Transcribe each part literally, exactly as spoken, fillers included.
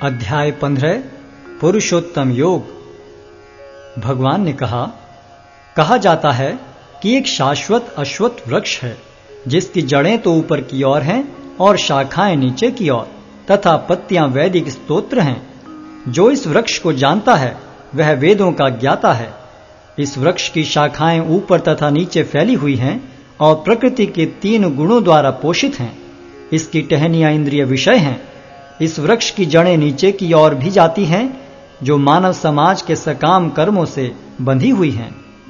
अध्याय पंद्रह पुरुषोत्तम योग। भगवान ने कहा कहा जाता है कि एक शाश्वत अश्वत्थ वृक्ष है जिसकी जड़ें तो ऊपर की ओर हैं और शाखाएं नीचे की ओर तथा पत्तियां वैदिक स्तोत्र हैं। जो इस वृक्ष को जानता है वह वेदों का ज्ञाता है। इस वृक्ष की शाखाएं ऊपर तथा नीचे फैली हुई हैं और प्रकृति के तीन गुणों द्वारा पोषित हैं। इसकी टहनियां इंद्रिय विषय हैं। इस वृक्ष की जड़ें नीचे की ओर भी जाती हैं जो मानव समाज के सकाम कर्मों से बंधी हुई हैं।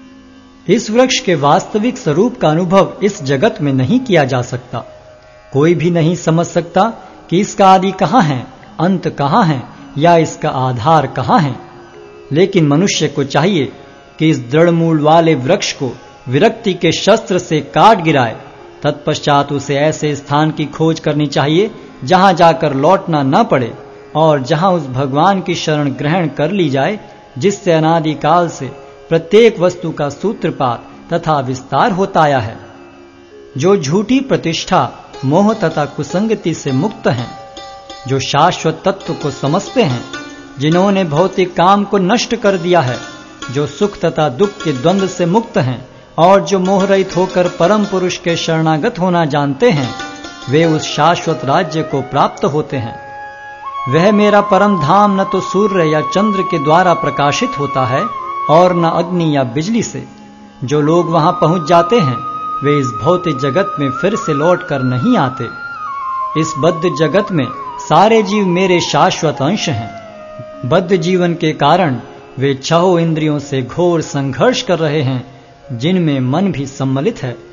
इस वृक्ष के वास्तविक स्वरूप का अनुभव इस जगत में नहीं किया जा सकता। कोई भी नहीं समझ सकता कि इसका आदि कहाँ है, अंत कहाँ है या इसका आधार कहाँ है। लेकिन मनुष्य को चाहिए कि इस दृढ़ मूल वाले वृक्ष को विरक्ति के शस्त्र से काट गिराए। तत्पश्चात उसे ऐसे स्थान की खोज करनी चाहिए जहां जाकर लौटना न पड़े और जहां उस भगवान की शरण ग्रहण कर ली जाए जिससे अनादिकाल से प्रत्येक वस्तु का सूत्रपात तथा विस्तार होता आया है। जो झूठी प्रतिष्ठा, मोह तथा कुसंगति से मुक्त हैं, जो शाश्वत तत्व को समझते हैं, जिन्होंने भौतिक काम को नष्ट कर दिया है, जो सुख तथा दुख के द्वंद्व से मुक्त हैं और जो मोह रहित होकर परम पुरुष के शरणागत होना जानते हैं, वे उस शाश्वत राज्य को प्राप्त होते हैं। वह मेरा परम धाम न तो सूर्य या चंद्र के द्वारा प्रकाशित होता है और न अग्नि या बिजली से। जो लोग वहां पहुंच जाते हैं वे इस भौतिक जगत में फिर से लौट कर नहीं आते। इस बद्ध जगत में सारे जीव मेरे शाश्वत अंश हैं। बद्ध जीवन के कारण वे छहों इंद्रियों से घोर संघर्ष कर रहे हैं जिनमें मन भी सम्मिलित है।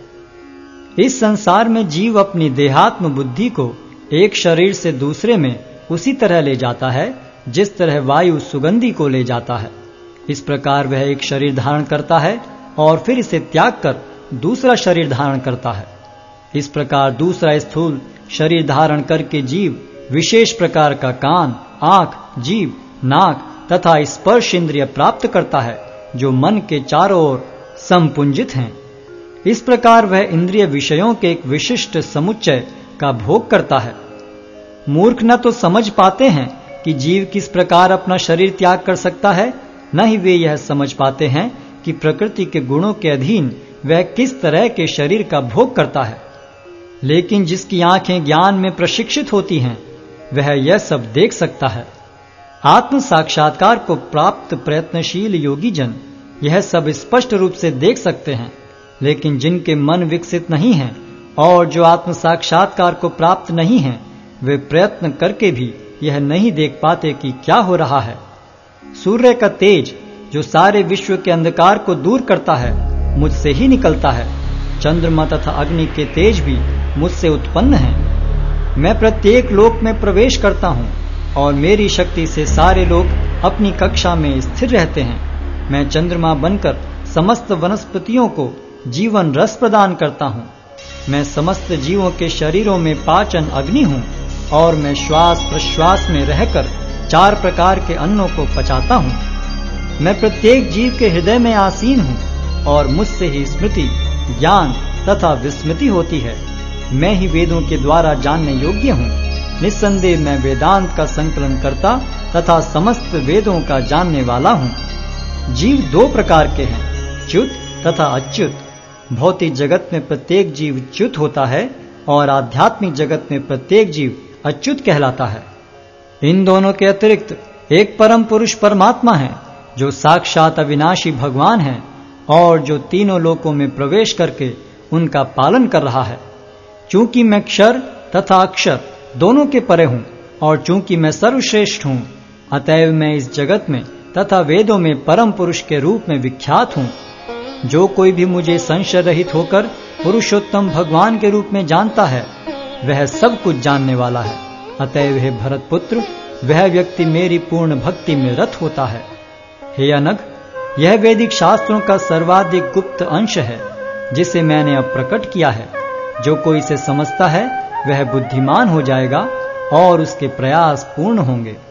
इस संसार में जीव अपनी देहात्म बुद्धि को एक शरीर से दूसरे में उसी तरह ले जाता है जिस तरह वायु सुगंधि को ले जाता है। इस प्रकार वह एक शरीर धारण करता है और फिर इसे त्याग कर दूसरा शरीर धारण करता है। इस प्रकार दूसरा स्थूल शरीर धारण करके जीव विशेष प्रकार का कान, आंख, जीभ, नाक तथा स्पर्श इंद्रिय प्राप्त करता है जो मन के चारों ओर संपुंजित हैं। इस प्रकार वह इंद्रिय विषयों के एक विशिष्ट समुच्चय का भोग करता है। मूर्ख न तो समझ पाते हैं कि जीव किस प्रकार अपना शरीर त्याग कर सकता है, न ही वे यह समझ पाते हैं कि प्रकृति के गुणों के अधीन वह किस तरह के शरीर का भोग करता है। लेकिन जिसकी आंखें ज्ञान में प्रशिक्षित होती हैं वह यह सब देख सकता है। आत्म साक्षात्कार को प्राप्त प्रयत्नशील योगी जन यह सब स्पष्ट रूप से देख सकते हैं। लेकिन जिनके मन विकसित नहीं हैं और जो आत्म साक्षात्कार को प्राप्त नहीं हैं, वे प्रयत्न करके भी यह नहीं देख पाते कि क्या हो रहा है। सूर्य का तेज जो सारे विश्व के अंधकार को दूर करता है मुझसे ही निकलता है। चंद्रमा तथा अग्नि के तेज भी मुझसे उत्पन्न हैं। मैं प्रत्येक लोक में प्रवेश करता हूँ और मेरी शक्ति से सारे लोग अपनी कक्षा में स्थिर रहते हैं। मैं चंद्रमा बनकर समस्त वनस्पतियों को जीवन रस प्रदान करता हूँ। मैं समस्त जीवों के शरीरों में पाचन अग्नि हूँ और मैं श्वास प्रश्वास में रहकर चार प्रकार के अन्नों को पचाता हूँ। मैं प्रत्येक जीव के हृदय में आसीन हूँ और मुझसे ही स्मृति, ज्ञान तथा विस्मृति होती है। मैं ही वेदों के द्वारा जानने योग्य हूँ। निस्संदेह मैं वेदांत का संकलन करता तथा समस्त वेदों का जानने वाला हूँ। जीव दो प्रकार के हैं, च्युत तथा अच्युत। भौतिक जगत में प्रत्येक जीव च्युत होता है और आध्यात्मिक जगत में प्रत्येक जीव अच्युत कहलाता है। इन दोनों के अतिरिक्त एक परम पुरुष परमात्मा है जो साक्षात अविनाशी भगवान है और जो तीनों लोकों में प्रवेश करके उनका पालन कर रहा है। चूंकि मैं क्षर तथा अक्षर दोनों के परे हूँ और चूंकि मैं सर्वश्रेष्ठ हूँ, अतएव मैं इस जगत में तथा वेदों में परम पुरुष के रूप में विख्यात हूँ। जो कोई भी मुझे संशय रहित होकर पुरुषोत्तम भगवान के रूप में जानता है वह सब कुछ जानने वाला है। अतएव हे भरत पुत्र, वह व्यक्ति मेरी पूर्ण भक्ति में रत होता है। हे अनघ, यह वैदिक शास्त्रों का सर्वाधिक गुप्त अंश है जिसे मैंने अब प्रकट किया है। जो कोई इसे समझता है वह बुद्धिमान हो जाएगा और उसके प्रयास पूर्ण होंगे।